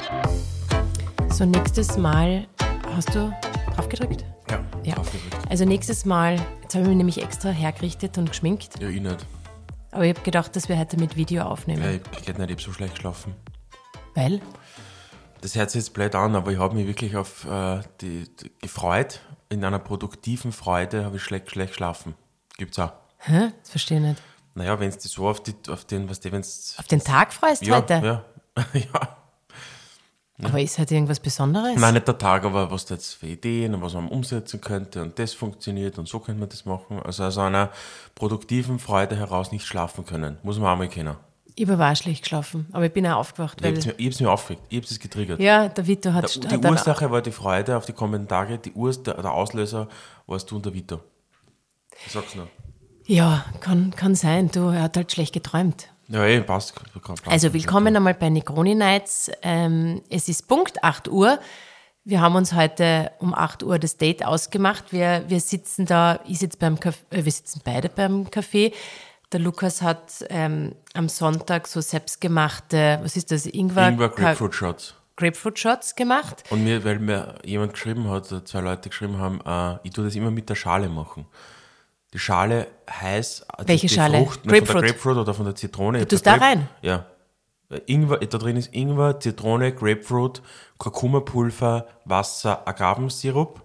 So, nächstes Mal, hast du drauf gedrückt? Ja. Drauf gedrückt. Also nächstes Mal, jetzt habe ich mich nämlich extra hergerichtet und geschminkt. Ja, ich nicht. Aber ich habe gedacht, dass wir heute mit Video aufnehmen. Ja, ich habe so schlecht geschlafen. Weil? Das hört sich jetzt blöd an, aber ich habe mich wirklich auf die gefreut. In einer produktiven Freude habe ich schlecht geschlafen. Gibt's auch. Hä? Das verstehe ich nicht. Naja, wenn du dich so auf den Tag freust heute? Ja. Ja. Aber ist halt irgendwas Besonderes? Nein, nicht der Tag, aber was da jetzt für Ideen und was man umsetzen könnte und das funktioniert und so könnte man das machen. Also aus einer produktiven Freude heraus nicht schlafen können. Muss man auch mal können. Ich habe auch schlecht geschlafen, aber ich bin auch aufgewacht. Ich habe es mir aufgeregt, ich habe es getriggert. Ja, der Vito hat... Die Ursache war die Freude auf die Kommentare, der Auslöser warst du und der Vito. Ich sag's nur. Ja, kann sein. Er hat halt schlecht geträumt. Ja, passt. Also willkommen einmal bei Negroni Nights. Es ist Punkt 8 Uhr. Wir haben uns heute um 8 Uhr das Date ausgemacht. Wir sitzen da, wir sitzen beide beim Café. Der Lukas hat am Sonntag so selbstgemachte, was ist das, Ingwer Grapefruit Shots. Grapefruit Shots gemacht. Und weil mir jemand geschrieben hat, 2 Leute geschrieben haben, ich tue das immer mit der Schale machen. Die Schale heiß. Welche die Schale? Frucht, Grapefruit. Von der Grapefruit oder von der Zitrone. Du tust da rein? Ja. Ingwer, da drin ist Ingwer, Zitrone, Grapefruit, Kurkuma-Pulver, Wasser, Agavensaft.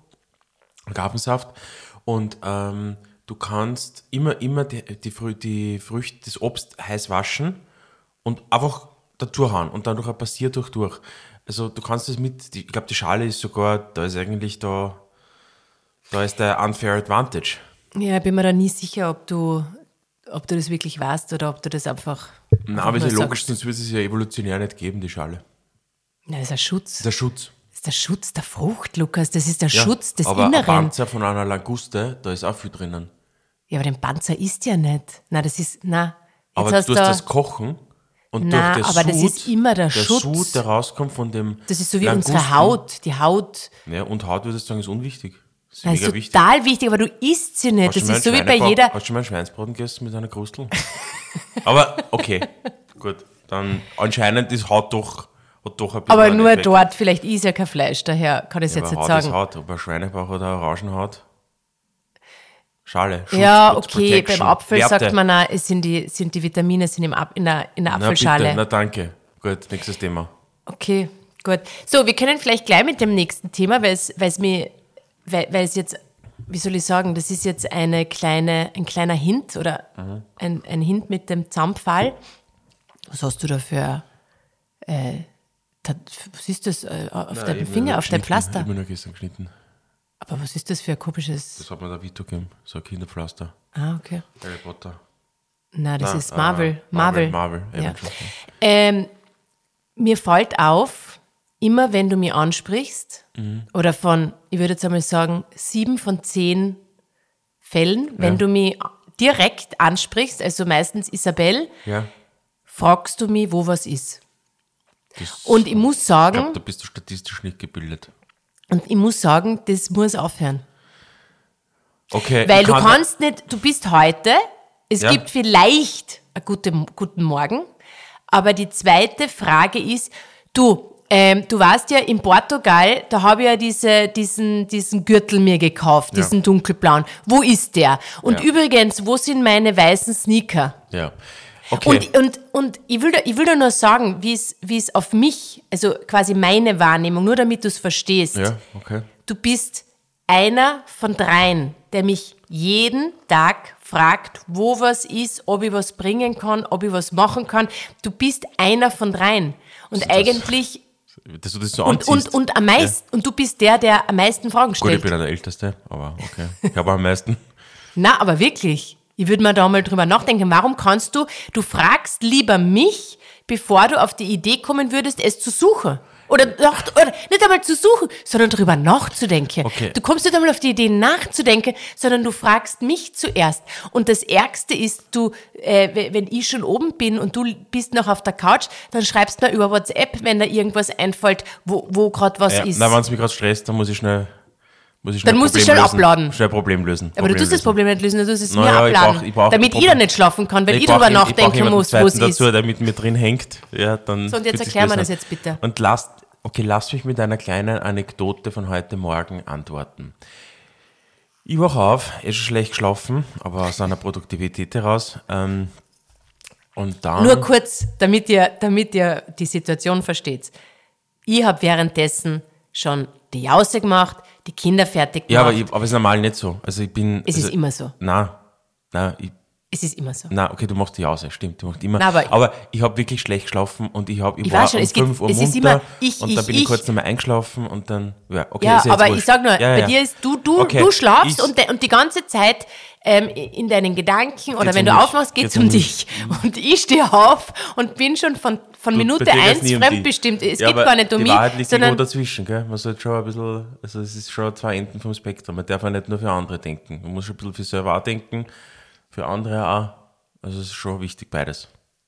Und du kannst immer die Früchte, das Obst heiß waschen und einfach dazu hauen und dann durch ein Passiertuch durch. Also du kannst das ich glaube die Schale ist sogar, da ist der unfair advantage. Ja, ich bin mir da nie sicher, ob du das wirklich weißt oder ob du das einfach... Nein, aber ist ja logisch, sonst würde es ja evolutionär nicht geben, die Schale. Nein, das ist ein Schutz. Der Schutz. Das ist der Schutz der Frucht, Lukas. Das ist der Schutz des aber Inneren. Aber ein Panzer von einer Languste, da ist auch viel drinnen. Ja, aber den Panzer isst ja nicht. Nein, das ist... Nein. Aber durch das Kochen und durch den aber das ist immer der Schutz. Der Sud, der rauskommt von dem Das ist so wie Langusten. unsere Haut. Die Haut... Ja, und Haut, würde ich sagen, ist unwichtig. Das ist total wichtig, aber du isst sie nicht. Das ist so wie bei jeder... Hast du mal einen Schweinsbraten gegessen mit einer Krustel? Aber okay, gut. Dann anscheinend ist Haut doch ein bisschen... Aber nur Effekt. Dort, vielleicht ist ja kein Fleisch, daher kann ich es jetzt nicht sagen. Ist Haut, ob ein Schweinebauch oder eine Orangenhaut. Schale, Schutz, ja, okay, Protection, beim Apfel Werte. sagt man auch, es sind die Vitamine sind in der Apfelschale. Na danke. Gut, nächstes Thema. Okay, gut. So, wir können vielleicht gleich mit dem nächsten Thema, weil es jetzt, wie soll ich sagen, das ist jetzt ein kleiner Hint oder ein Hint mit dem Zaunpfahl. Was hast du da für, was ist das auf deinem Finger, auf deinem Pflaster? Ich habe mir nur gestern geschnitten. Aber was ist das für ein komisches... Das hat mir der Vito gegeben, so ein Kinderpflaster. Ah, okay. Harry Potter. Nein, das ist Marvel. Ja. Mir fällt auf, immer wenn du mich ansprichst, oder ich würde jetzt einmal sagen, 7 von 10 Fällen, wenn du mich direkt ansprichst, also meistens Isabel, fragst du mich, wo was ist. Und ich muss sagen... Ich glaube, da bist du statistisch nicht gebildet. Und ich muss sagen, das muss aufhören. Okay. Weil du kannst nicht, du bist heute, es gibt vielleicht einen guten Morgen, aber die zweite Frage ist, du weißt ja, in Portugal, da habe ich ja diesen Gürtel mir gekauft, diesen dunkelblauen. Wo ist der? Und übrigens, wo sind meine weißen Sneaker? Ja. Okay. Und ich will da nur sagen, wie es auf mich, also quasi meine Wahrnehmung, nur damit du es verstehst. Ja, okay. Du bist einer von 3, der mich jeden Tag fragt, wo was ist, ob ich was bringen kann, ob ich was machen kann. Du bist einer von 3. Und eigentlich... Dass du das so anziehst. Und am meisten, und du bist der am meisten Fragen stellt. Gut, ich bin ja der Älteste, aber okay. Ich habe am meisten. Na, aber wirklich. Ich würde mir da mal drüber nachdenken, warum du fragst lieber mich, bevor du auf die Idee kommen würdest, es zu suchen. Oder nicht einmal zu suchen, sondern drüber nachzudenken. Okay. Du kommst nicht einmal auf die Idee nachzudenken, sondern du fragst mich zuerst. Und das Ärgste ist, wenn ich schon oben bin und du bist noch auf der Couch, dann schreibst du mir über WhatsApp, wenn da irgendwas einfällt, wo gerade was ist. Na, wenn es mich gerade stresst, dann muss ich schnell dann musst du schnell abladen. Schnell Problem lösen. Aber du tust das Problem nicht lösen, du tust es mir naja, abladen. Damit ich dann nicht schlafen kann, weil ich drüber nachdenken muss, wo es ist. dazu, der mit mir drin hängt. Ja, dann so, und jetzt erklär mir das jetzt bitte. Und lasst Okay, lass mich mit einer kleinen Anekdote von heute Morgen antworten. Ich wach auf, schon schlecht geschlafen, aber aus einer Produktivität heraus. Und dann... Nur kurz, damit ihr die Situation versteht. Ich habe währenddessen schon die Jause gemacht, die Kinder fertig gemacht. Ja, aber es ist normal nicht so. Also ich bin... Es ist immer so. Nein, Es ist immer so. Nein, okay, du machst die Jause, stimmt, du machst immer. Nein, aber ich habe wirklich schlecht geschlafen und ich war weiß schon, um es geht- 5 Uhr es ist munter immer und dann bin ich kurz nochmal eingeschlafen und dann, ja, okay, Ja, ist jetzt aber wurscht. ich sag nur, Ja, bei dir ist, Okay, du schlafst ich- und die ganze Zeit in deinen Gedanken oder Geht's wenn um du mich. aufmachst, geht's Geht's um um dich. Und ich stehe auf und bin schon von Minute Bei dir geht's 1 nie um dich. fremdbestimmt. Es Ja, geht aber gar nicht um die mich, Wahrheit liegt irgendwo sondern dazwischen, gell? Man sollte schon ein bisschen, also es ist schon zwei Enden vom Spektrum. Man darf ja nicht nur für andere denken. Man muss schon ein bisschen für sich selber auch denken, für andere auch. Also es ist schon wichtig, beides.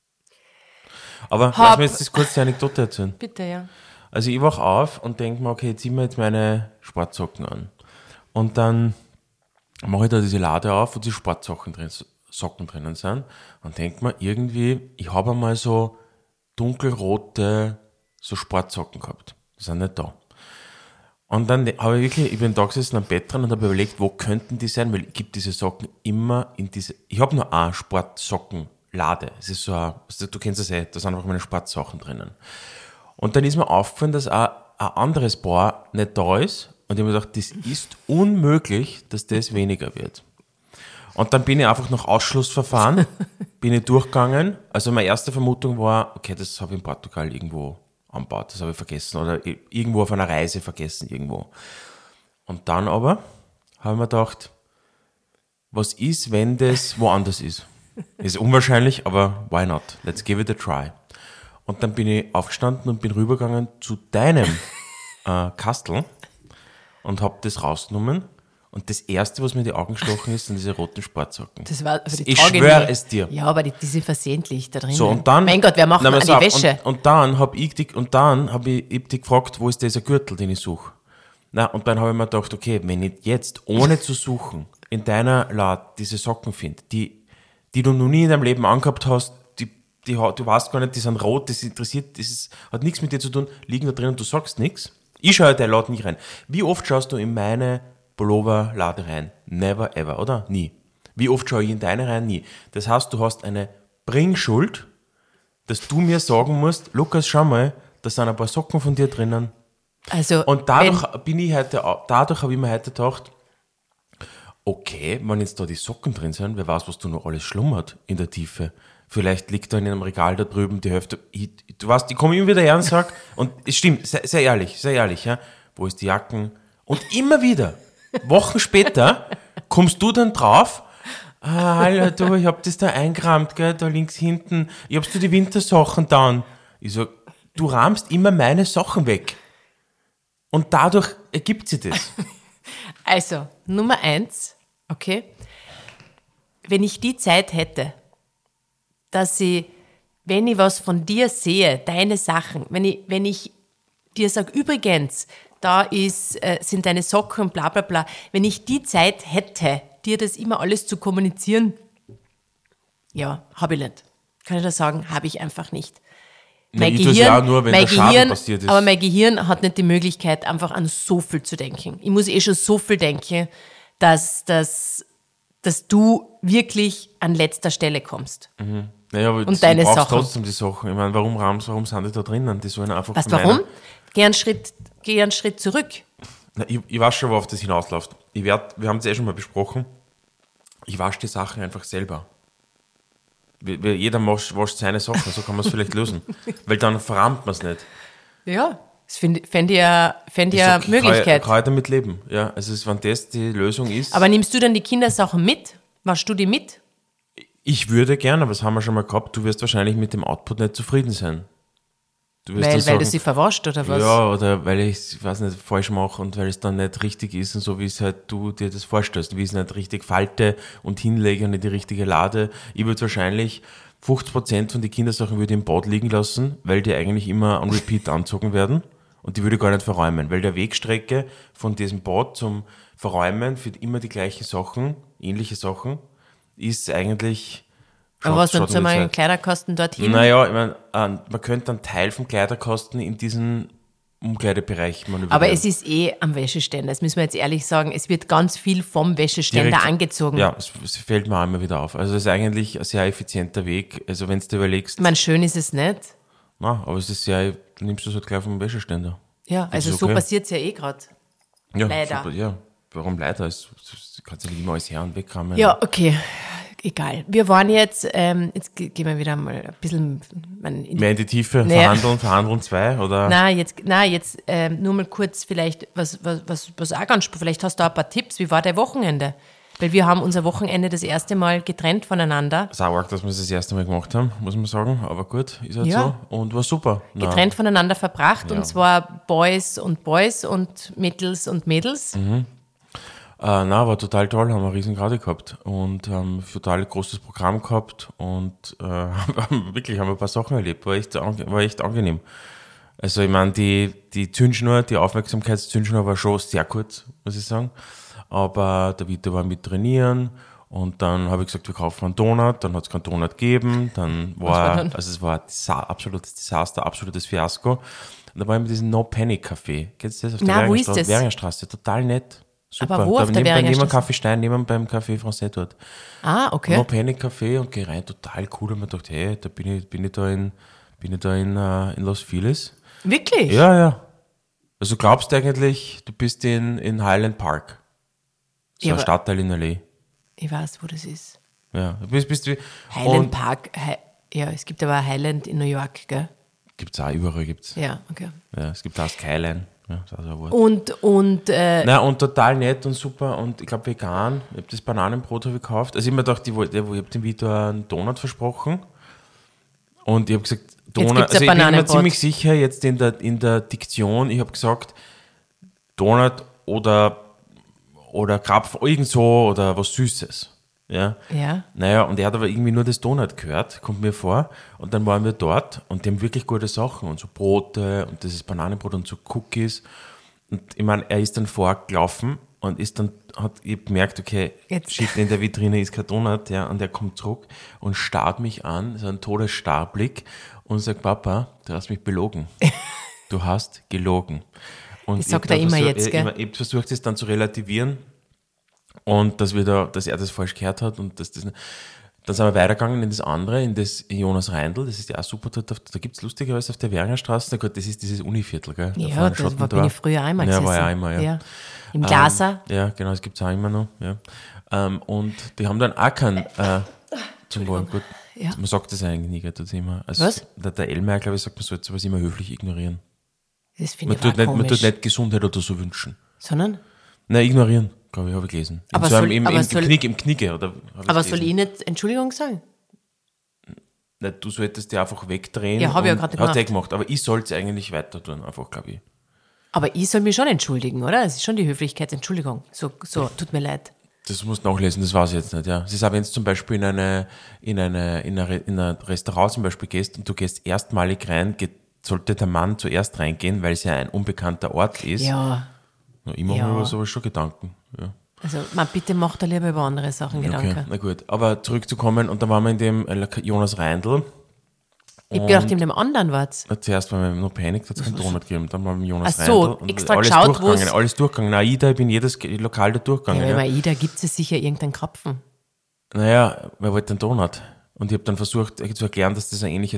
Aber lass mir jetzt das kurz die Anekdote erzählen. bitte, ja. Also ich wach auf und denke mir, okay, jetzt zieh mir jetzt meine Sportsocken an. Und dann mache ich da diese Lade auf, wo die Sportsocken Socken drinnen sind und denke mir irgendwie, ich habe einmal so dunkelrote so Sportsocken gehabt. Die sind nicht da. Und dann habe ich wirklich, ich bin da gesessen am Bett dran und habe überlegt, wo könnten die sein, weil ich gebe diese Socken immer in diese, ich habe nur eine Sportsockenlade. Es ist so ein, du kennst das da sind einfach meine Sportsachen drinnen. Und dann ist mir aufgefallen, dass auch ein anderes Paar nicht da ist und ich habe mir gedacht, das ist unmöglich, dass das weniger wird. Und dann bin ich einfach nach Ausschlussverfahren, bin ich durchgegangen. Also meine erste Vermutung war, okay, das habe ich in Portugal irgendwo angebaut, das habe ich vergessen oder irgendwo auf einer Reise vergessen irgendwo. Und dann aber habe ich mir gedacht, was ist, wenn das woanders ist? Ist unwahrscheinlich, aber why not? Let's give it a try. Und dann bin ich aufgestanden und bin rübergegangen zu deinem Kastel und habe das rausgenommen. Und das Erste, was mir in die Augen gestochen ist, sind diese roten Sportsocken. Das war, aber die Ich trage schwöre nie. es dir. Ja, aber die sind versehentlich da drin. So, und dann, Mein Gott, wer macht Nein, denn pass an die auf, Wäsche? Und dann habe ich dich gefragt, wo ist dieser Gürtel, den ich suche? Na, und dann habe ich mir gedacht, okay, wenn ich jetzt, ohne zu suchen, in deiner Lade diese Socken finde, die du noch nie in deinem Leben angehabt hast, du weißt gar nicht, die sind rot, das interessiert, hat nichts mit dir zu tun, liegen da drin und du sagst nichts. Ich schaue in deine Lade nicht rein. Wie oft schaust du in meine Pullover-Lade rein? Never ever, oder? Nie. Wie oft schaue ich in deine rein? Nie. Das heißt, du hast eine Bringschuld, dass du mir sagen musst, Lukas, schau mal, da sind ein paar Socken von dir drinnen. Also, Und dadurch habe ich mir heute gedacht, okay, wenn jetzt da die Socken drin sind, wer weiß, was da noch alles schlummert in der Tiefe. Vielleicht liegt da in einem Regal da drüben die Hälfte. Du weißt, ich komme immer wieder her und sage, und es stimmt, sehr ehrlich, ja, wo ist die Jacken? Und immer wieder, Wochen später, kommst du dann drauf, hallo, du, ich hab das da eingerahmt, gell, da links hinten, ich hab's dir die Wintersachen dann. Ich sag, du rahmst immer meine Sachen weg. Und dadurch ergibt sich das. Also, Nummer 1, okay, wenn ich die Zeit hätte, dass ich, wenn ich was von dir sehe, deine Sachen, wenn ich dir sage, übrigens, da sind deine Socken und bla bla bla, wenn ich die Zeit hätte, dir das immer alles zu kommunizieren, ja, habe ich nicht. Kann ich das sagen, habe ich einfach nicht. Ich tue es ja auch nur, wenn der Schaden passiert ist. Aber mein Gehirn hat nicht die Möglichkeit, einfach an so viel zu denken. Ich muss schon so viel denken, dass du wirklich an letzter Stelle kommst. Naja, aber Und deine du brauchst Sachen. trotzdem die Sachen. Ich meine, warum sind die da drinnen? Die sollen einfach Weißt du von meiner- warum? Geh einen Schritt zurück. Na, ich weiß schon, worauf das hinausläuft. Wir haben es schon mal besprochen. Ich wasche die Sachen einfach selber. Jeder wascht seine Sachen, so kann man es vielleicht lösen. Weil dann verrammt man es nicht. Ja, das fände ich ja Ich Möglichkeit. kann ich damit leben. Ja, also wenn das die Lösung ist. Aber nimmst du dann die Kindersachen mit? Waschst du die mit? Ich würde gerne, aber das haben wir schon mal gehabt, du wirst wahrscheinlich mit dem Output nicht zufrieden sein. Du wirst dann Weil sagen, du sie verwascht oder was? ja, oder weil ich weiß nicht, falsch mache und weil es dann nicht richtig ist und so, wie es halt du dir das vorstellst, wie ich es nicht richtig falte und hinlege und in die richtige Lade. Ich würde wahrscheinlich 50% von den Kindersachen würde ich im Bad liegen lassen, weil die eigentlich immer on repeat anzogen werden und die würde ich gar nicht verräumen, weil der Wegstrecke von diesem Bad zum Verräumen für immer die gleichen Sachen, ähnliche Sachen, ist eigentlich... Aber was, dann schaut soll nicht man so einen aus. Kleiderkasten dorthin? Naja, ich meine, man könnte einen Teil vom Kleiderkasten in diesen Umkleidebereich manövrieren. Aber es ist am Wäscheständer, das müssen wir jetzt ehrlich sagen. Es wird ganz viel vom Wäscheständer Direkt, angezogen. Ja, es fällt mir auch immer wieder auf. Also es ist eigentlich ein sehr effizienter Weg. Also wenn du dir überlegst, Ich meine, schön ist es nicht. aber es ist du nimmst das halt gleich vom Wäscheständer. Ja, Das also ist so okay. passiert es ja gerade. Ja, Leider. Super, ja, warum leider? Du kannst ja nicht immer alles her und wegkramen. Ja, okay. Egal. Wir waren jetzt gehen wir wieder mal ein bisschen Mehr in die Tiefe, Naja. verhandeln 2 oder? jetzt nur mal kurz vielleicht, was auch ganz spannend, vielleicht hast du auch ein paar Tipps, wie war dein Wochenende? Weil wir haben unser Wochenende das erste Mal getrennt voneinander. Sauer, dass wir es das erste Mal gemacht haben, muss man sagen. Aber gut, ist halt Ja. so. Und war super. Getrennt voneinander verbracht Ja. und zwar Boys und Mädels und Mädels. War total toll, haben wir eine riesen Garde gehabt und haben ein total großes Programm gehabt und haben wir ein paar Sachen erlebt, war echt angenehm. Also ich meine, die Zündschnur, die Aufmerksamkeitszündschnur war schon sehr kurz, muss ich sagen, aber der Vito war mit trainieren und dann habe ich gesagt, wir kaufen einen Donut, dann hat es keinen Donut gegeben, dann war dann? also es war ein absolutes Desaster, absolutes Fiasko. Und da war ich mit diesem No-Panic-Café, kennst du das? Auf der Na, wo ist das? Währingerstraße, total nett. Super. Aber wo auf der neben Währingerstraße? Café Stein, neben beim Café Français dort. Ah, okay. No Panic Café und gehe rein, total cool. Und mir gedacht, hey, da bin ich da in Los Feliz. Wirklich? Ja. Also glaubst du eigentlich, du bist in Highland Park. So Ja, ein aber- Stadtteil in L.A. Ich weiß, wo das ist. Ja, du bist wie. Highland Park. Ja, es gibt aber Highland in New York, gell? Gibt's auch, überall gibt's. Ja, okay. Ja, es gibt auch Skyline. Ja, das ist auch ein Wort. Und Und total nett und super und ich glaube vegan. Ich habe das Bananenbrot habe ich gekauft. Also ich habe mir gedacht, ich habe dem Vito einen Donut versprochen und ich habe gesagt, Donut, gibt's ein also ich bin mir Bananenbrot. ziemlich sicher jetzt in der Diktion, ich habe gesagt, Donut oder Krapfen, irgend so oder was Süßes. Ja. ja. Naja, und er hat aber irgendwie nur das Donut gehört, kommt mir vor. Und dann waren wir dort und die haben wirklich gute Sachen und so Brote und das ist Bananenbrot und so Cookies. Und ich meine, er ist dann vorgelaufen und ich hab gemerkt, okay, Jetzt. shit, in der Vitrine ist kein Donut, ja, und er kommt zurück und starrt mich an, so ein Todesstarrblick und sagt, Papa, du hast mich belogen. Du hast gelogen. Und Das sagt ich hab er dann immer jetzt, gell? Ich habe versucht, das dann zu relativieren und dass er das falsch gehört hat und dann sind wir weitergegangen in das andere, in das Jonas Reindl, das ist ja auch super dort, da gibt es lustigerweise auf der Währingerstraße, na gut, das ist dieses Univiertel, gell? Da Ja, vorne das Schottentor. bin ich früher einmal Ja, gesessen. war ja einmal, ja. Im Glaser. Ja, genau, das gibt es auch immer noch, ja. Und die haben dann auch keinen, zum Wohl, gut, Ja. man sagt das eigentlich nie, gell, tut's immer. Also Was? Der Elmeier, glaube ich, sagt, man sollte sowas immer höflich ignorieren. Das finde Man ich auch man tut komisch. nicht Gesundheit oder so wünschen. Sondern? Nein, ignorieren, glaube ich, habe ich gelesen. Aber so soll- im aber soll- Knicke, oder? hab Aber ich's soll gelesen. ich nicht Entschuldigung sagen? Nein, du solltest dir einfach wegdrehen. Ja, hab ich ja und- gerade Hat er gemacht. gemacht, aber ich sollte es eigentlich weiter tun, einfach, glaube ich. Aber ich soll mich schon entschuldigen, oder? Es ist schon die Höflichkeitsentschuldigung. So, tut mir leid. Das musst du nachlesen, das weiß ich jetzt nicht, ja. Es ist auch, wenn du zum Beispiel in ein Restaurant zum Beispiel gehst und du gehst erstmalig rein, sollte der Mann zuerst reingehen, weil es ja ein unbekannter Ort ist. Ja. Na, ich mache Ja. mir über sowas schon Gedanken, ja. Also, man, bitte macht da lieber über andere Sachen Gedanken. Okay, na gut. Aber zurückzukommen, und dann waren wir in dem Jonas Reindl. Ich hab gedacht, in dem anderen war's. Zuerst waren wir noch Panic, da hat es keinen Donut gegeben. Dann waren wir mit Jonas Ach so, Reindl und extra alles geschaut, durchgegangen. wo's- Alles durchgegangen. Na, ich bin jedes Lokal da durchgegangen. Ja, Ja, weil bei Ida gibt es sicher irgendeinen Krapfen. Naja, wer wollte einen Donut? Und ich habe dann versucht zu erklären, dass das eine ähnliche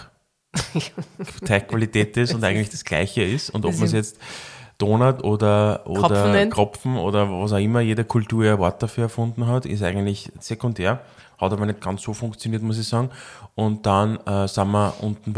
Teigqualität ist und eigentlich das gleiche ist. Und ob Das man es ist- jetzt Donut oder Krapfen nennt. Kropfen oder was auch immer jede Kultur ein Wort dafür erfunden hat, ist eigentlich sekundär. Hat aber nicht ganz so funktioniert, muss ich sagen. Und dann sind wir unten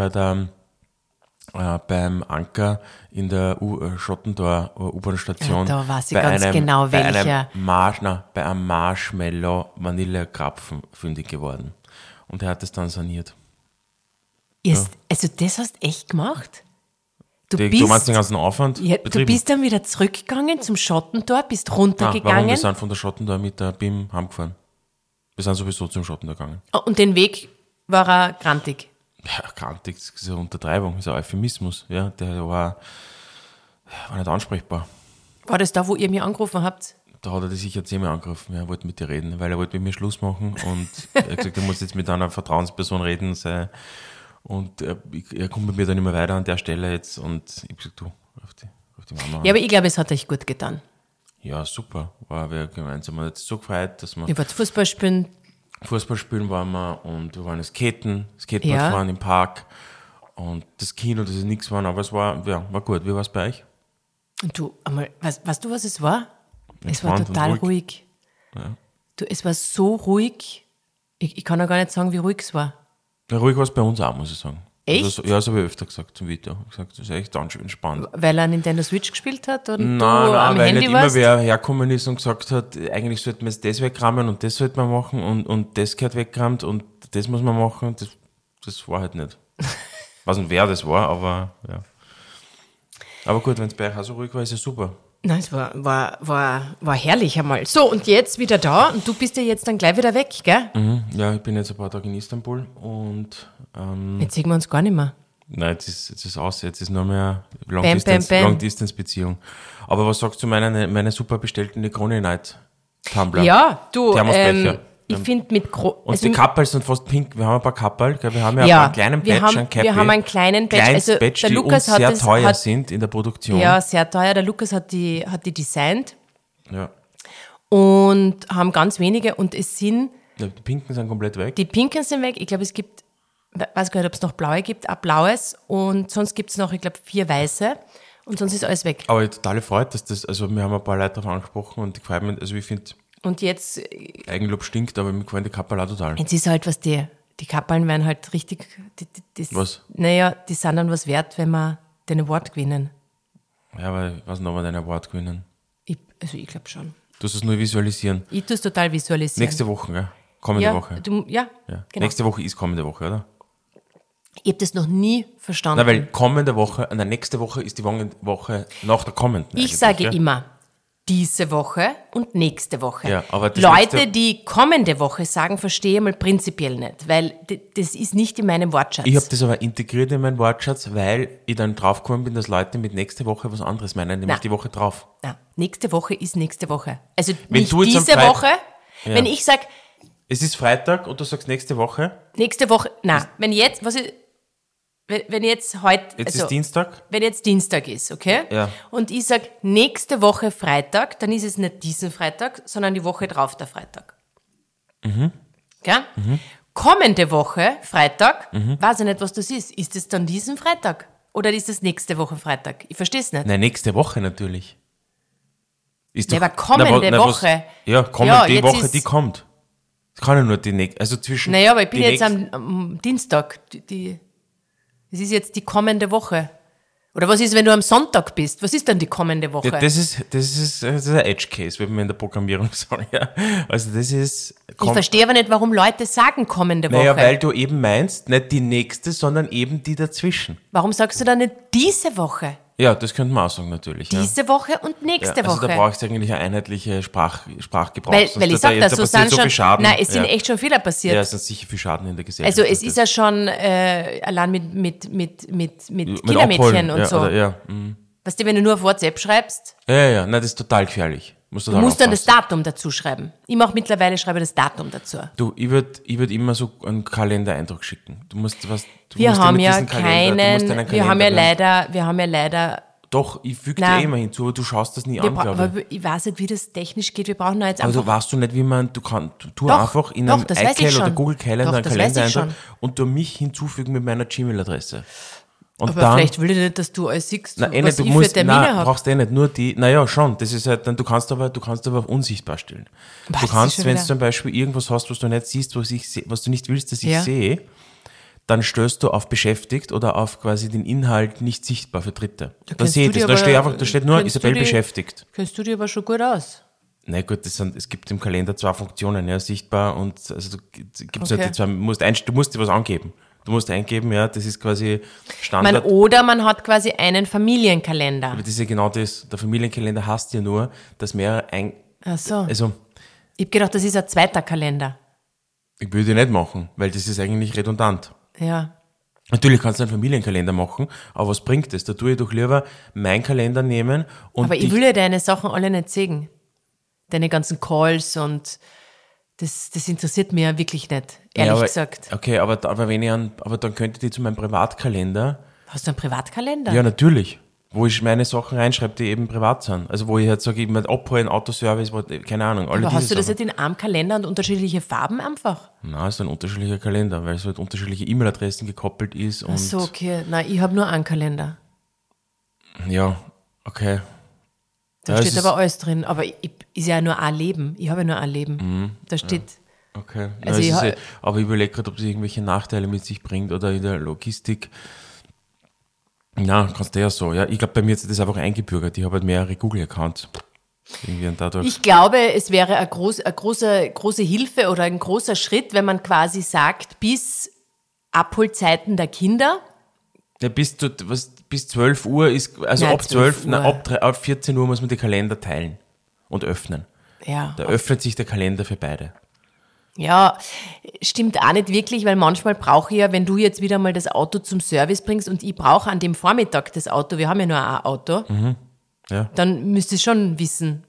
beim Anker in der Schottentor U-Bahn-Station. Ja, da weiß ich ganz genau, welcher. Bei einem Marshmallow Vanillekrapfen fündig geworden. Und er hat es dann saniert. Also, das hast du echt gemacht? Du Du meinst den ganzen Aufwand ja, du betrieben? bist dann wieder zurückgegangen zum Schottentor, bist Warum? runtergegangen. Wir sind von der Schottentor mit der BIM heimgefahren. Wir sind sowieso zum Schottentor gegangen. Und den Weg war er grantig. Ja, grantig, das ist eine Untertreibung, das ist ein Euphemismus. Ja, der war nicht ansprechbar. War das da, wo ihr mir angerufen habt? Da hat er dich sicher 10-mal angerufen, er wollte mit dir reden, weil er wollte mit mir Schluss machen und er hat gesagt, er muss jetzt mit einer Vertrauensperson reden. Und er kommt mit mir dann immer weiter an der Stelle jetzt und ich habe gesagt, du, auf die Mama. Ja, aber ich glaube, es hat euch gut getan. Ja, super. War wir gemeinsam. Man hat sich so gefreut, dass wir Ihr wart Fußball spielen. Fußball spielen waren wir und wir waren Skateboard Ja. fahren im Park und das Kino, das ist nichts geworden, aber es war gut. Wie war es bei euch? Und du, einmal, weißt du, was es war? Es war Entspannt und total ruhig. ruhig. Ja. Du, es war so ruhig. Ich kann auch gar nicht sagen, wie ruhig es war. Ja, ruhig war es bei uns auch, muss ich sagen. Echt? Also, ja, das habe ich öfter gesagt zum Vito. Ich habe gesagt, das ist echt entspannt. Weil er Nintendo Switch gespielt hat und du Nein, am weil Handy nicht immer warst? wer herkommen ist und gesagt hat, eigentlich sollte man jetzt das wegrammen und das sollte man machen und das gehört weggerammt und das muss man machen. Das war halt nicht. Ich weiß nicht, wer das war, aber ja. Aber gut, wenn es bei euch auch so ruhig war, ist ja super. Nein, es war herrlich einmal. So, und jetzt wieder da und du bist ja jetzt dann gleich wieder weg, gell? Ja, ich bin jetzt ein paar Tage in Istanbul und Jetzt sehen wir uns gar nicht mehr. nein, jetzt ist aus, jetzt ist nur mehr Bam, Long-Distance-Beziehung. Aber was sagst du meine super bestellten Negroni Night Tumbler? Ja, du, Thermosbecher. ich finde mit Und die Kappel sind fast pink. Wir haben ein paar Kappel, gell? Wir haben ja, Ja, einen kleinen wir Batch haben- an Käppi. wir haben einen kleinen Batch. Kleines Also, Batch, der die Lukas uns sehr hat teuer das- sind in der Produktion. Ja, sehr teuer. Der Lukas hat die designt Ja. und haben ganz wenige und es sind, Ja, die pinken sind komplett weg. die pinken sind weg. Ich glaube, es gibt, weiß gar nicht, ob es noch blaue gibt, auch blaues und sonst gibt es noch, ich glaube, 4 weiße und sonst ist alles weg. Aber ich total freut, dass das, also wir haben ein paar Leute darauf angesprochen und die gefallen mir, also ich finde, Und jetzt Eigenlob stinkt, aber mir gefallen die Kappel auch total. Jetzt ist halt, was die Kappeln werden halt richtig, Was? Naja, die sind dann was wert, wenn wir den Award gewinnen. Ja, aber ich weiß nicht, ob wir den Award gewinnen. Ich glaube schon. Du musst es nur visualisieren. Ich tue es total visualisieren. Nächste Woche, gell? Kommende ja, Woche. Ja, Ja. genau. Nächste Woche ist kommende Woche, oder? Ich habe das noch nie verstanden. Na, weil kommende Woche, nächste Woche ist die Woche nach der kommenden. Ich eigentlich, sage ja? immer, diese Woche und nächste Woche. Ja, aber das Leute, nächste- die kommende Woche sagen, verstehe ich mal prinzipiell nicht, weil das ist nicht in meinem Wortschatz. Ich habe das aber integriert in meinen Wortschatz, weil ich dann draufgekommen bin, dass Leute mit nächste Woche was anderes meinen, nämlich Na. die Woche drauf. Na, nächste Woche ist nächste Woche. Also Wenn nicht du jetzt am diese Freit- Woche. Ja. Wenn ich sage, Es ist Freitag und du sagst nächste Woche. nächste Woche, wenn jetzt, wenn jetzt heute, Jetzt also, ist Dienstag. wenn jetzt Dienstag ist, okay? Ja. Und ich sage nächste Woche Freitag, dann ist es nicht diesen Freitag, sondern die Woche drauf der Freitag. Gell? Kommende Woche Freitag, weiß ich nicht, was das ist. Ist es dann diesen Freitag? Oder ist es nächste Woche Freitag? Ich verstehe es nicht. Nein, nächste Woche natürlich. Ist Ja, aber kommende Woche. Ja, Ja, die jetzt Woche, ist- die kommt. Das kann ja nur die nächste, also zwischen. Naja, aber ich bin die jetzt nächste- am Dienstag. Es ist jetzt die kommende Woche. Oder was ist, wenn du am Sonntag bist? Was ist dann die kommende Woche? Ja, das ist ein Edge-Case, würde man in der Programmierung sagen. Ja. Also das ist. Ich verstehe aber nicht, warum Leute sagen kommende Woche. Naja, weil du eben meinst, nicht die nächste, sondern eben die dazwischen. Warum sagst du dann nicht diese Woche? Ja, das könnte man auch sagen, natürlich. Diese Woche und ja. nächste Also Woche. da brauchst du eigentlich eine einheitliche Sprachgebrauch. weil Sonst ich da- sag das, so passiert sind schon, viel Schaden. nein, es sind ja. echt schon Fehler passiert. Ja, es sind sicher viel Schaden in der Gesellschaft. Also es ist ja schon allein mit Kindermädchen Abholen, und ja, so. Oder, ja. Weißt du, wenn du nur auf WhatsApp schreibst, Ja, nein, das ist total gefährlich. du musst dann das Datum dazu schreiben. Ich mache mittlerweile, schreibe das Datum dazu. Du, ich würd immer so einen Kalendereindruck schicken. Du musst Wir musst haben mit ja diesem Kalender, du musst deinen wir haben ja Kalender- leider, Doch, ich füge dir Nein. immer hinzu, aber du schaust das nie wir an, bra- glaube ich. aber ich weiß nicht, wie das technisch geht. Wir brauchen da jetzt Also einfach. weißt du nicht, wie man, tu Doch, einfach in doch, einem das weiß ich iCal oder schon. Google Calendar Doch, einen das Kalender weiß ich eintragen und du mich hinzufügen mit meiner Gmail-Adresse. Und aber dann, vielleicht will ich nicht, dass du alles siehst, nein, was du ich für musst, Termine nein, habe. brauchst du nicht, nur die, naja, schon, das ist halt, dann, du kannst aber auf unsichtbar stellen. das Du ist kannst, schon wenn du wieder- zum Beispiel irgendwas hast, was du nicht siehst, was du nicht willst, dass ich Ja. sehe, dann stößt du auf beschäftigt oder auf quasi den Inhalt nicht sichtbar für Dritte. Dann kennst sehe du ich das. die Da steht aber- einfach, da steht nur kennst du Isabel die- beschäftigt. Kennst du dir aber schon gut aus. Na gut, es gibt im Kalender 2 Funktionen, ja, sichtbar und also gibt's Okay. halt die zwei, du musst dir was angeben. Du musst eingeben, ja, das ist quasi Man, Standard. oder man hat quasi einen Familienkalender. Aber das ist ja genau das. Der Familienkalender heißt ja nur, dass mehrere Ach so. also Ich habe gedacht, das ist ein zweiter Kalender. ich würde nicht machen, weil das ist eigentlich redundant. Ja. Natürlich kannst du einen Familienkalender machen, aber was bringt das? Da tue ich doch lieber meinen Kalender nehmen und Aber ich will ja deine Sachen alle nicht sehen. Deine ganzen Calls und das interessiert mich ja wirklich nicht, ehrlich aber, gesagt. Okay, aber dann könnte ich die zu meinem Privatkalender. Hast du einen Privatkalender? Ja, natürlich. wo ich meine Sachen reinschreibe, die eben privat sind. Also wo ich halt sage, ich mein abholen, Autoservice, keine Ahnung. Alle Aber hast diese du das Sachen. nicht in einem Kalender und unterschiedliche Farben einfach? Nein, es ist ein unterschiedlicher Kalender, weil es halt unterschiedliche E-Mail-Adressen gekoppelt ist. Und Ach so, okay. Nein, ich habe nur einen Kalender. ja, okay. Da Ja, es steht ist- aber alles drin. Aber ist ja nur ein Leben. Ich habe ja nur ein Leben. Da steht... Okay. Also Ja, ich es ist ha- ja, aber ich überlege gerade, ob das irgendwelche Nachteile mit sich bringt oder in der Logistik. Na, kannst du ja so. Ja, ich glaube, bei mir hat sich das einfach eingebürgert. Ich habe halt mehrere Google-Accounts. Irgendwie und dadurch. Ich glaube, es wäre eine große Hilfe oder ein großer Schritt, wenn man quasi sagt, bis Abholzeiten der Kinder. Ja, bis 12 Uhr ist, also Nein, ab 12, 12 Uhr. nein, ab 14 Uhr muss man die Kalender teilen und öffnen. Ja, Da öffnet sich der Kalender für beide. ja, stimmt auch nicht wirklich, weil manchmal brauche ich ja, wenn du jetzt wieder mal das Auto zum Service bringst und ich brauche an dem Vormittag das Auto, wir haben ja nur ein Auto, Ja. dann müsstest du schon wissen.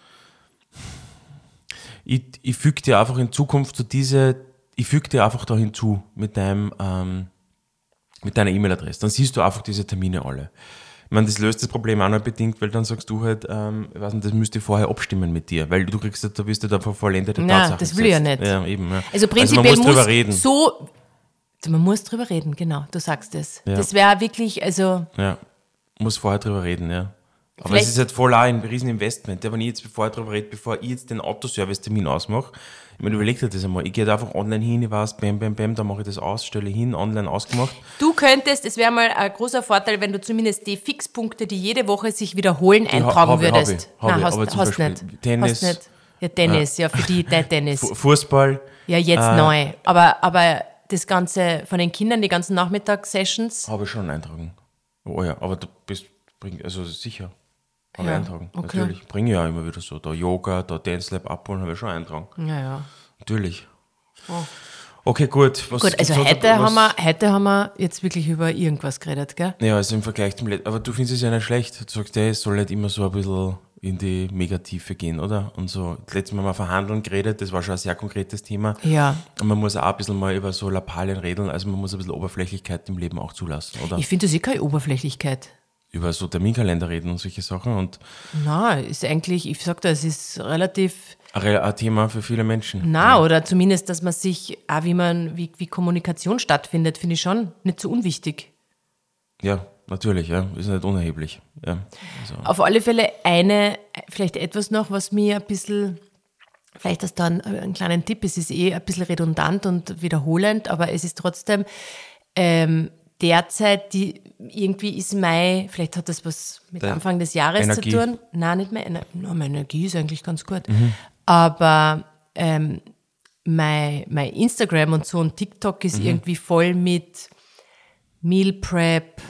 Ich füge dir einfach in Zukunft ich füge dir einfach da hinzu mit deiner E-Mail-Adresse. Dann siehst du einfach diese Termine alle. Ich meine, das löst das Problem auch noch bedingt, weil dann sagst du halt, ich weiß nicht, das müsste ich vorher abstimmen mit dir, weil du kriegst, da wirst du dann vor vollendete Nein, Tatsachen das will ich ja gesetzt. nicht. Ja, eben, ja. Also prinzipiell man muss drüber reden. Man muss drüber reden, genau, du sagst es. Ja. Das wäre wirklich, also, Ja, muss vorher drüber reden, ja. Aber Vielleicht- es ist halt voll auch ein Rieseninvestment. Ja, wenn ich jetzt vorher drüber rede, bevor ich jetzt den Autoservice-Termin ausmache, ich meine, überleg dir das einmal. Ich gehe da einfach online hin, ich weiß, bam, da mache ich das aus, stelle hin, online ausgemacht. du könntest, es wäre mal ein großer Vorteil, wenn du zumindest die Fixpunkte, die jede Woche sich wiederholen, eintragen hab ich, würdest. hab ich. Nein, Aber zum hast Beispiel nicht. Tennis. Hast nicht. Ja, Tennis, ja, für die Tennis. Fußball. Ja, jetzt neu. Aber das Ganze von den Kindern, die ganzen Nachmittagssessions. Habe ich schon eintragen. Oh ja, aber du bist, also sicher. Habe Ja, ich eintragen, okay. natürlich. Bringe ich ja immer wieder so. Da Yoga, da Dance Lab abholen, habe ich schon eintragen. Ja, ja. Natürlich. Okay, gut. Was Gut, also gibt's heute haben wir jetzt wirklich über irgendwas geredet, gell? Ja, also im Vergleich zum letzten. Aber du findest es ja nicht schlecht. Du sagst, es soll nicht immer so ein bisschen in die Megatiefe gehen, oder? Und so, letztes Mal haben wir Verhandeln geredet, das war schon ein sehr konkretes Thema. Ja. Und man muss auch ein bisschen mal über so Lappalien reden, also man muss ein bisschen Oberflächlichkeit im Leben auch zulassen, oder? Ich finde das keine Oberflächlichkeit. Über so Terminkalender reden und solche Sachen und Na, ist eigentlich, ich sag da, es ist relativ ein Thema für viele Menschen. oder zumindest, dass man sich, auch wie Kommunikation stattfindet, finde ich schon nicht so unwichtig. Ja, natürlich, ja, ist nicht unerheblich. Ja, also. Auf alle Fälle vielleicht etwas noch, was mir ein bisschen, vielleicht ist da ein kleinen Tipp, es ist ein bisschen redundant und wiederholend, aber es ist trotzdem derzeit, irgendwie ist Mai, vielleicht hat das was mit Anfang des Jahres Energie. zu tun. Nein, nicht mehr. Meine Energie ist eigentlich ganz gut. Aber mein Instagram und so und TikTok ist irgendwie voll mit Meal Prep,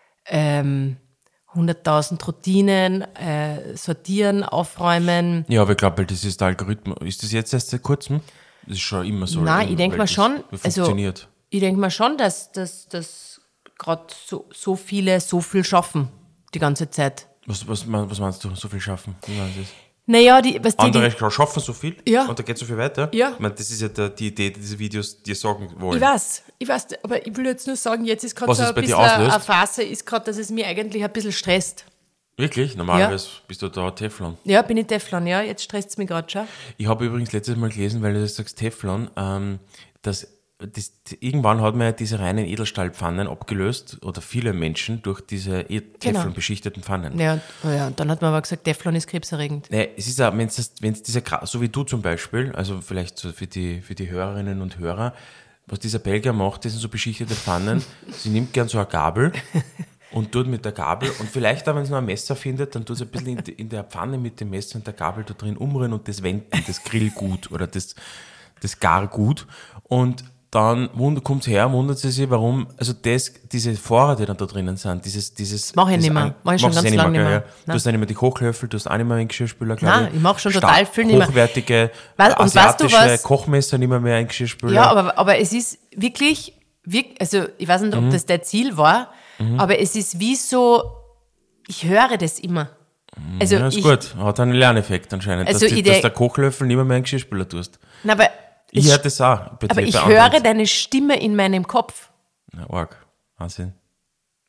100.000 Routinen, sortieren, aufräumen. Ja, aber ich glaube, das ist der Algorithmus. Ist das jetzt erst seit kurzem? Das ist schon immer so. Nein, ich denke mal schon, Wie funktioniert. ich denke mal schon, dass gerade so viele so viel schaffen die ganze Zeit. Was meinst du, so viel schaffen? Wie meinst du das? Naja, Andere schaffen so viel Ja. und da geht so viel weiter. Ja. Ich meine, das ist ja die Idee, die diese Videos dir sagen wollen. ich weiß, aber ich will jetzt nur sagen, jetzt ist gerade Was so es ein bei dir bisschen auslöst? eine Phase, ist gerade, dass es mir eigentlich ein bisschen stresst. Wirklich? Normalerweise bist du da Teflon. Ja, bin ich Teflon, ja, jetzt stresst es mich gerade schon. Ich habe übrigens letztes Mal gelesen, weil du das sagst, Teflon, irgendwann hat man ja diese reinen Edelstahlpfannen abgelöst oder viele Menschen durch diese Teflon-beschichteten Pfannen. Ja, und dann hat man aber gesagt, Teflon ist krebserregend. Nee, es ist auch, wenn es so wie du zum Beispiel, also vielleicht so für die Hörerinnen und Hörer, was dieser Belgier macht, das sind so beschichtete Pfannen, sie nimmt gern so eine Gabel und tut mit der Gabel und vielleicht auch, wenn sie noch ein Messer findet, dann tut sie ein bisschen in der Pfanne mit dem Messer und der Gabel da drin umrühren und das wenden, das Grillgut oder das Gargut und dann kommt sie her und wundert sie sich, warum, also diese Vorräte, die dann da drinnen sind, dieses Mach ich nicht mehr. Mach ich schon machst ganz du lange nicht gell, mehr. ja. Du hast auch nicht mehr die Kochlöffel, du hast auch nicht mehr einen Geschirrspüler, glaube Nein, ich mach schon total viel nicht mehr. Hochwertige, Und weißt du asiatische was? Kochmesser nicht mehr einen Geschirrspüler. Ja, aber es ist wirklich, also ich weiß nicht, ob das dein Ziel war, aber es ist wie so, ich höre das immer. Also ja, ist gut. Hat einen Lerneffekt anscheinend, Also dass der Kochlöffel nicht mehr einen Geschirrspüler tust. Na, aber Ich höre das auch. aber ich höre deine Stimme in meinem Kopf. Ja, arg. Wahnsinn.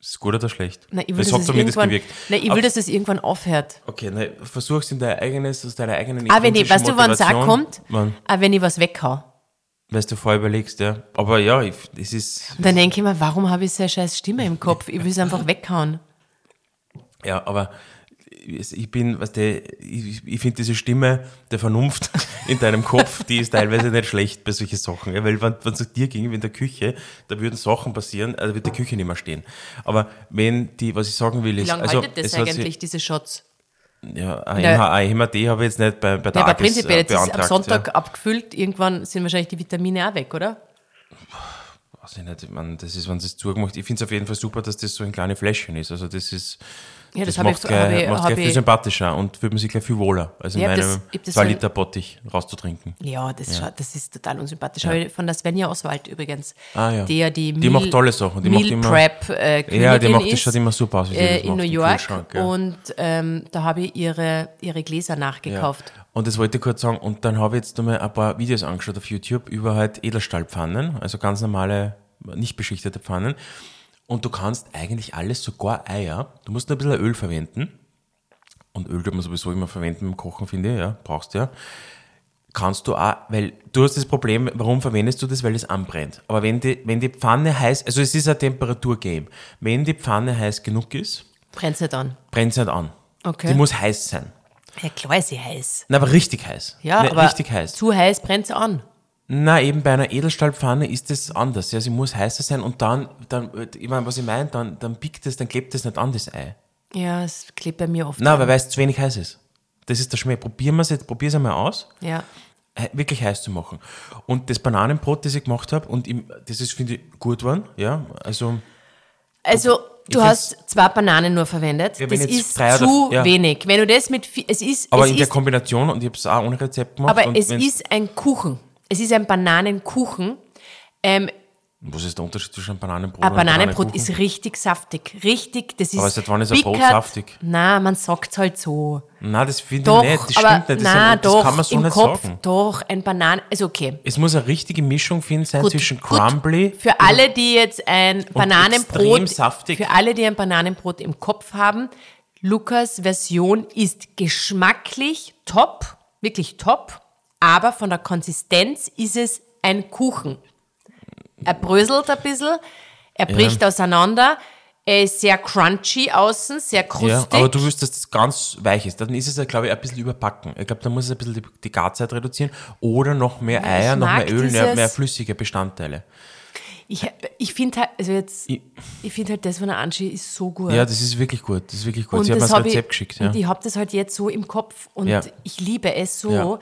Ist es gut oder schlecht? Nein, ich will, Das dass hat es zumindest irgendwann, gewirkt. nein, ich will, dass es irgendwann aufhört. Okay, versuch's aus deiner eigenen Wenn ich, weißt du, wann es auch Motivation. kommt? Wann? Auch wenn ich was weghau. Weil du vorher überlegst, ja. Aber ja, es ist... Und dann denke ich mir, warum habe ich so eine scheiß Stimme im Kopf? Ich will es einfach weghauen. Ja, aber ich bin, weißt du, ich finde diese Stimme der Vernunft in deinem Kopf, die ist teilweise nicht schlecht bei solchen Sachen. Ja, weil wenn es dir ging, in der Küche, da würden Sachen passieren, also wird die Küche nicht mehr stehen. Aber was ich sagen will, Wie ist... lange also, haltet das es hat eigentlich, diese Shots? Ja, ein MHD habe ich jetzt nicht bei der Ja, aber AGES prinzipiell, jetzt ist am beantragt. Sonntag abgefüllt, irgendwann sind wahrscheinlich die Vitamine auch weg, oder? Weiß ich nicht, ich meine, das ist, wenn es zugemacht, ich finde es auf jeden Fall super, dass das so ein kleines Fläschchen ist. Also das ist, Ja, das macht gleich viel sympathischer und fühlt man sich gleich viel wohler, als in Ja, meinem ich hab das 2 so- Liter Bottich rauszutrinken. Ja, das ist total unsympathisch. Habe ich von der Svenja Oswald übrigens, Ja. die ja Die macht tolle Sachen. Die Meal macht immer, Prep Königin ja, die macht das ist, schaut immer super aus, wie sie das in macht, New im York. Kühlschrank, ja. Und da habe ich ihre Gläser nachgekauft. Ja. Und das wollte ich kurz sagen, und dann habe ich jetzt nochmal ein paar Videos angeschaut auf YouTube über halt Edelstahlpfannen, also ganz normale, nicht beschichtete Pfannen. Und du kannst eigentlich alles, sogar Eier, du musst nur ein bisschen Öl verwenden. Und Öl tut man sowieso immer verwenden beim Kochen, finde ich, ja, brauchst du ja. Kannst du auch, weil du hast das Problem, warum verwendest du das? Weil es anbrennt. Aber wenn die Pfanne heiß, also es ist ein Temperaturgame. Wenn die Pfanne heiß genug ist, Brennt sie dann? brennt sie nicht an. Okay. Die muss heiß sein. Ja, klar ist sie heiß. Na, aber richtig heiß. Ja, Ne, aber richtig heiß. zu heiß brennt sie an. Na, eben bei einer Edelstahlpfanne ist das anders. Ja, sie muss heißer sein und dann ich meine, was ich meine, dann biegt es, dann klebt es nicht an, das Ei. Ja, es klebt bei mir oft. Na, an. weil es zu wenig heiß ist. Das ist der Schmäh. Probier's einmal aus. Ja. Wirklich heiß zu machen. Und das Bananenbrot, das ich gemacht habe, das ist, finde ich, gut geworden. Ja, also Du hast 2 Bananen nur verwendet. Ja, wenn das jetzt ist 3 oder- zu ja. wenig. Wenn du das es ist, aber es in der ist, Kombination, und ich habe es auch ohne Rezept gemacht. aber und es wenn's- ist ein Kuchen. Es ist ein Bananenkuchen. Was ist der Unterschied zwischen einem Bananenbrot Ein und einem Bananenbrot Bananenkuchen? ist richtig saftig. Richtig, das ist Aber seit wann ist ein Brot bickert. saftig? Nein, man sagt es halt so. Nein, das finde Doch, ich nicht. Das aber stimmt nicht. nein, Das doch, kann man so im nicht Kopf, sagen. doch, ein Bananen, also okay. Es muss eine richtige Mischung finden sein zwischen Crumbly. Für alle, die jetzt ein Bananenbrot, extrem saftig. für alle, die ein Bananenbrot im Kopf haben, Lukas Version ist geschmacklich top, wirklich top, aber von der Konsistenz ist es ein Kuchen. Er bröselt ein bisschen, er bricht auseinander, er ist sehr crunchy außen, sehr krustig. Ja, aber du willst, dass das ganz weich ist. Dann ist es ja, glaube ich, ein bisschen überbacken. Ich glaube, da muss es ein bisschen die Garzeit reduzieren oder noch mehr Eier, noch mag mehr Öl, dieses- mehr flüssige Bestandteile. Ich finde halt, ich finde halt das von der Angie ist so gut. Ja, das ist wirklich gut. Das ist wirklich gut. Und Sie hat mir das das hab Rezept geschickt. Ja. Und ich habe das halt jetzt so im Kopf und Ja. ich liebe es so, Ja.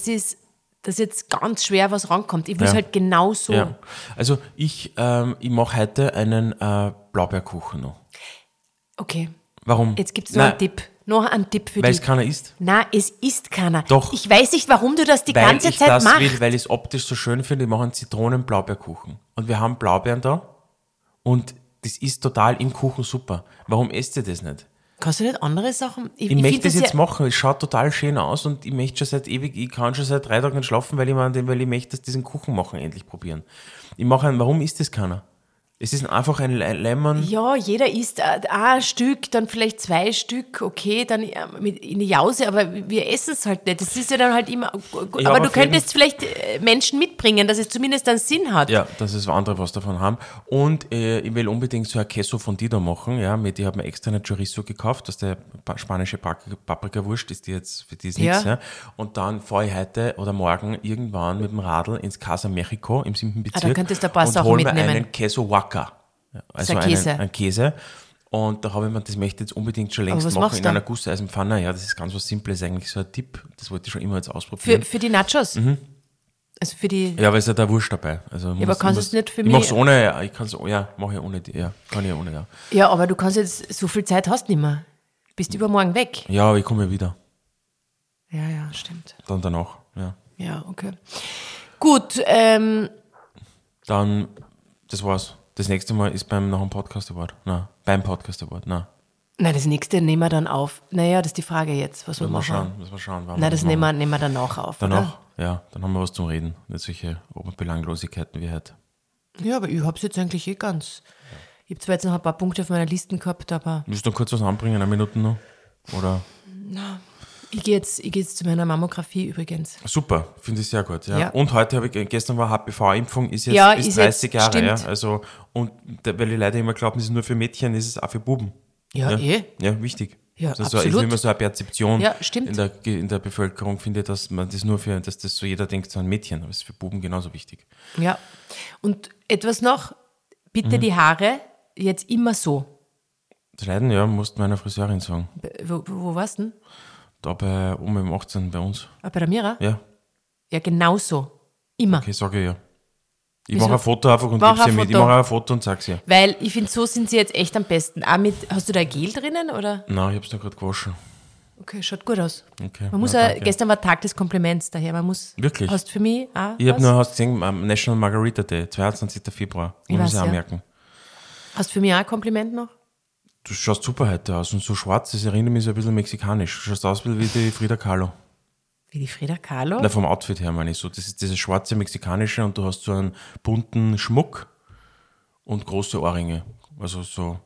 dass jetzt ganz schwer was rankommt. Ich will es Ja. halt genau so. Ja. Also ich mache heute einen Blaubeerkuchen noch. Okay, Warum? jetzt gibt es noch einen Tipp. Noch einen Tipp für Weil dich. es keiner isst. Na, es ist keiner. Doch. Ich weiß nicht, warum du das die Weil ganze ich Zeit das machst. will, weil ich es optisch so schön finde. Ich mache einen Zitronen-Blaubeerkuchen. Und wir haben Blaubeeren da. Und das ist total im Kuchen super. Warum esst ihr das nicht? Kannst du nicht andere Sachen? Ich find möchte das jetzt ja, machen. Es schaut total schön aus und ich möchte schon seit ewig, ich kann schon seit 3 Tagen nicht schlafen, weil ich möchte, dass diesen Kuchen machen endlich probieren. Warum isst das keiner? Es ist einfach ein Lemon. Ja, jeder isst ein Stück, dann vielleicht 2 Stück, okay, dann in die Jause, aber wir essen es halt nicht. Das ist ja dann halt immer. Ja, aber du aber für könntest vielleicht Menschen mitbringen, dass es zumindest einen Sinn hat. Ja, dass es andere was davon haben. Und ich will unbedingt so ein Queso Fundido machen. Ja, ich habe mir extra eine Chorizo gekauft, dass der spanische Paprikawurst ist die jetzt für die ist nichts. Ja. Ja. Und dann fahre ich heute oder morgen irgendwann mit dem Radl ins Casa Mexico im 7. Bezirk. könntest du ein paar und Sachen hol mir mitnehmen. einen Queso Oaxaca. Ja, also ein Käse. Ein Käse. Und da habe ich mir, das möchte ich jetzt unbedingt schon längst was machen, machst in du? einer Gusseisenpfanne. Ja, das ist ganz was Simples, eigentlich so ein Tipp. Das wollte ich schon immer jetzt ausprobieren. Für die Nachos? Also für die. Ja, aber es ist ja da Wurst dabei. Also aber kannst du es nicht für ich mich- mach's ohne, ich kann's, ja, mache ich ohne, ja, kann ich ohne, ja. Ja, aber du kannst jetzt, so viel Zeit hast du nicht mehr. Bist übermorgen weg. Ja, aber ich komme ja wieder. Ja, stimmt. Dann danach, ja. Ja, okay. Gut, Dann, das war's. Das nächste Mal ist nach dem Podcast Award. Nein, beim Podcast Award, nein. nein, das nächste nehmen wir dann auf. Naja, das ist die Frage jetzt, was wir machen. Müssen wir schauen. wann Nein, wir das machen. nehmen wir danach auf, Danach, ja, dann haben wir was zum Reden. Nicht solche Belanglosigkeiten wie heute. oder? Ja, aber ich hab's jetzt eigentlich eh ganz. Ich habe zwar jetzt noch ein paar Punkte auf meiner Liste gehabt, aber Willst du noch kurz was anbringen, 1 Minute noch? Oder? ich gehe jetzt zu meiner Mammographie übrigens. Super, finde ich sehr gut. Ja. Ja. Und gestern war HPV-Impfung, ist jetzt Ja, bis ist 30 jetzt, Jahre. Ja. stimmt. Also, und weil die Leute immer glauben, das ist nur für Mädchen, ist es auch für Buben. Ja, Ja, wichtig. Ja, das ist absolut. immer so eine Perzeption Ja, stimmt. in der Bevölkerung, finde ich, dass man das dass das so jeder denkt, so ein Mädchen, aber es ist für Buben genauso wichtig. Ja. Und etwas noch, bitte die Haare jetzt immer so. Schneiden, ja, musst meiner Friseurin sagen. Wo warst du denn? Da bei im 18 bei uns. Ah, bei der Mira? Ja, Ja, genau so. Immer. okay, sage ich ja. Ich Wieso? mache ein Foto einfach und Mach gebe sie ein mit. Ich Foto. mache ein Foto und sage sie. Weil ich finde, so sind sie jetzt echt am besten. Auch mit, hast du da Gel drinnen, oder? Nein, ich habe es noch gerade gewaschen. Okay, schaut gut aus. Okay, Man muss na, ja, danke. gestern war Tag des Kompliments, daher man muss. Wirklich? Hast für mich auch Ich habe was? nur hast gesehen, National Margarita Day, 22. Februar. Ich Muss weiß, ich ja. anmerken. Hast für mich auch ein Kompliment noch? Du schaust super heute aus und so schwarz, das erinnert mich so ein bisschen mexikanisch. Du schaust aus wie die Frida Kahlo. Wie die Frida Kahlo? Na, vom Outfit her meine ich so. Das ist dieses schwarze mexikanische und du hast so einen bunten Schmuck und große Ohrringe. Also so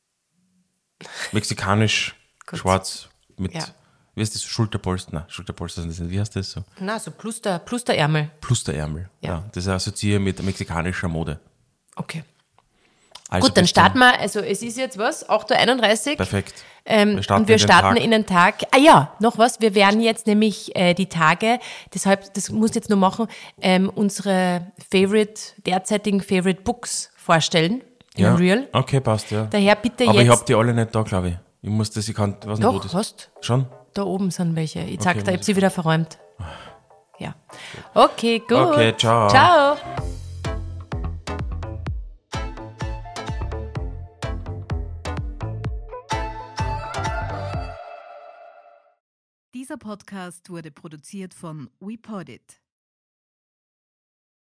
mexikanisch, Gut. schwarz mit, Ja. wie heißt das, Schulterpolster? Nein, Schulterpolster sind das nicht. Wie heißt das so? Na, so plus der Ärmel. Plusterärmel. Ja. Ja. Das assoziiere ich mit mexikanischer Mode. Okay. Also Gut, dann bist du- starten wir. Also es ist jetzt was? 8.31 Uhr. Perfekt. Und wir starten in den Tag. Ah ja, noch was. Wir werden jetzt nämlich die Tage, deshalb, das muss ich jetzt nur machen, unsere derzeitigen Favorite Books vorstellen. In einem Reel. Okay, passt, ja. Daher bitte Aber jetzt. ich habe die alle nicht da, glaube ich. Ich muss das, ich kann, weiß nicht, wo Doch, das hast. Schon? Da oben sind welche. Ich zeig Okay, dir, ich habe sie wieder verräumt. Ja. Okay, gut. Okay, ciao. Ciao. Dieser Podcast wurde produziert von WePodit.